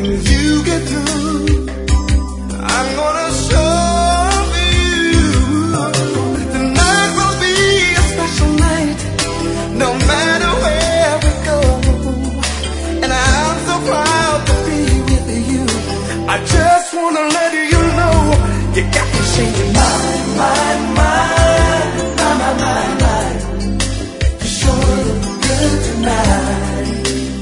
when you get through, I'm gonna show you tonight will be a special night, no matter where we go. And I'm so proud to be with you. I just wanna let you know you got me singing mine, mine, mine, mine, mine, mine. You sure look good tonight,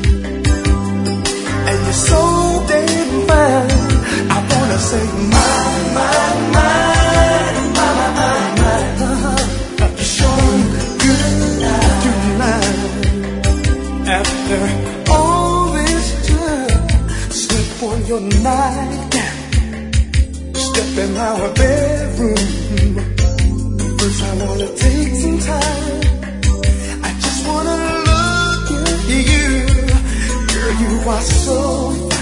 and you're so damn fine. I wanna say mine, mine, mine, mine, mine, mine. You sure look good tonight. After all this time, sleep on your nightgown, step in our bedroom. First I wanna take some time, I just wanna look at you. Girl, you are so fine.